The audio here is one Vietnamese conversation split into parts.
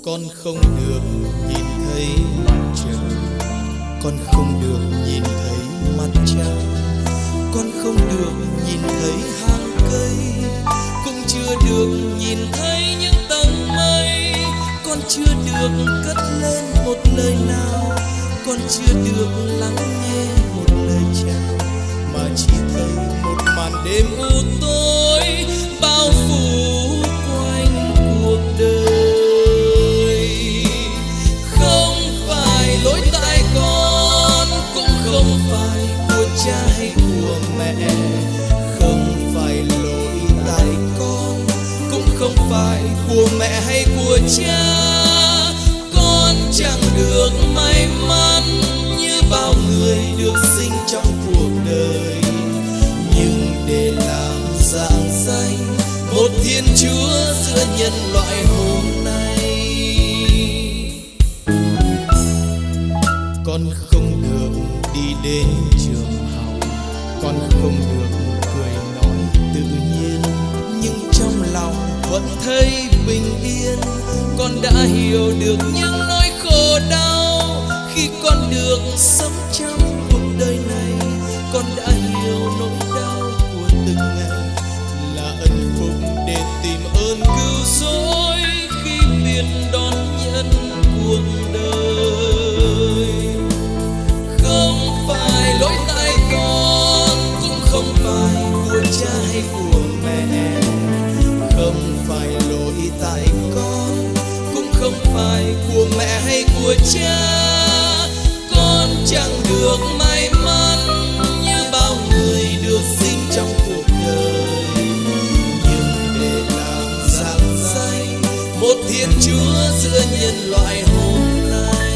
Con không được nhìn thấy mặt trời, con không được nhìn thấy mặt trăng, con không được nhìn thấy hàng cây, cũng chưa được nhìn thấy những tầng mây. Con chưa được cất lên một lời nào, con chưa được lắng nghe một lời chào, mà chỉ thấy một màn đêm u tối bao phủ quanh cuộc đời. Không phải lỗi tại con, cũng không phải của cha hay của mẹ, không phải lỗi tại con, cũng không phải của mẹ hay của cha. Con chẳng được may mắn như bao người được sinh trong cuộc đời, nhưng để làm rạng danh một Thiên Chúa giữa nhân loại hôm nay. Con không được đi đến trường học, con không được cười nói tự nhiên, nhưng trong lòng vẫn thấy bình yên. Con đã hiểu được những nỗi khổ đau khi con được sống trong cuộc đời này. Con đã hiểu nỗi đau của từng ngày là ân phúc để tìm ơn cứu rỗi khi biết đón nhận cuộc đời. Không phải lỗi tại con, cũng không phải của cha hay của mẹ, không phải lỗi tại con, cũng không phải của mẹ hay của cha. Con chẳng được may mắn như bao người được sinh trong cuộc đời, nhưng để làm rạng danh một Thiên Chúa giữa nhân loại hôm nay.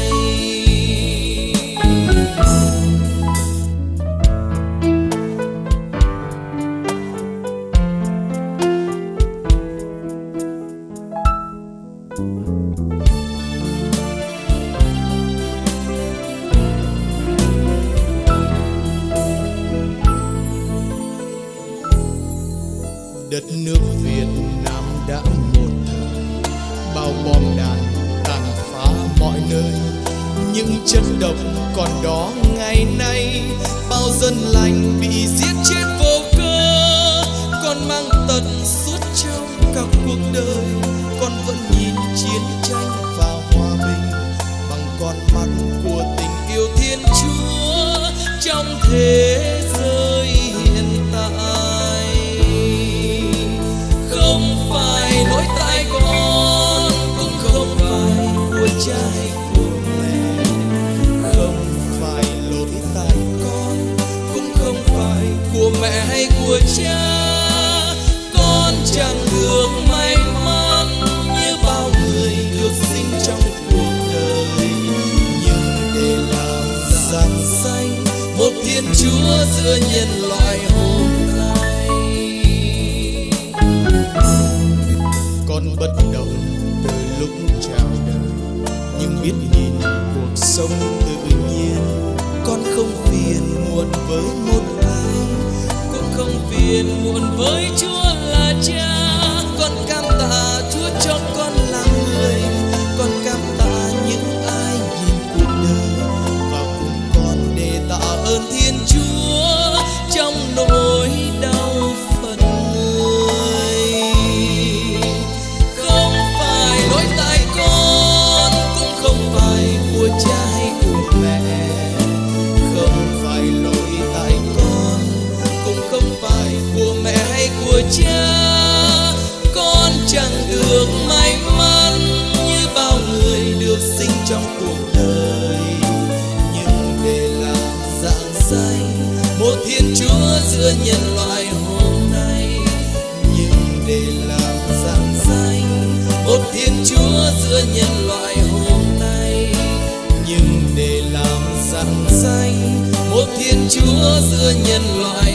Đất nước Việt Nam đã một thời bao bom đạn tàn phá mọi nơi, những chất độc còn đó ngày nay. Bao dân lành bị giết chết vô cớ, con mang tật suốt trong cả cuộc đời. Con vẫn nhìn chiến tranh và hòa bình bằng con mắt của tình yêu Thiên Chúa trong thế giới hiện tại. Không phải lỗi tại con, cũng không phải của cha hay của mẹ, không phải lỗi tại con, cũng không phải của mẹ hay của cha. Con chẳng được may mắn như bao người được sinh trong cuộc đời, nhưng để làm rạng danh một Thiên Chúa giữa nhân loại hôm nay. Con bất động từ lúc chào đời, nhưng biết nhìn cuộc sống tự nhiên. Con không phiền muộn với một ai, cũng không phiền muộn với Chúa là Cha. Con cảm tạ Chúa cho con là người, con cảm tạ những ai nhìn cuộc đời và cùng con để tạ ơn Thiên Chúa trong nỗi đau phận người. Không phải lỗi tại con, cũng không phải của cha hay của mẹ, không phải lỗi tại con, cũng không phải của mẹ hay của cha. Con chẳng được may mắn như bao người được sinh trong cuộc đời, nhưng để làm rạng danh một Thiên Chúa giữa nhân loại hôm nay, nhưng để làm rạng danh một Thiên Chúa giữa nhân loại hôm nay, nhưng để làm rạng danh một Thiên Chúa giữa nhân loại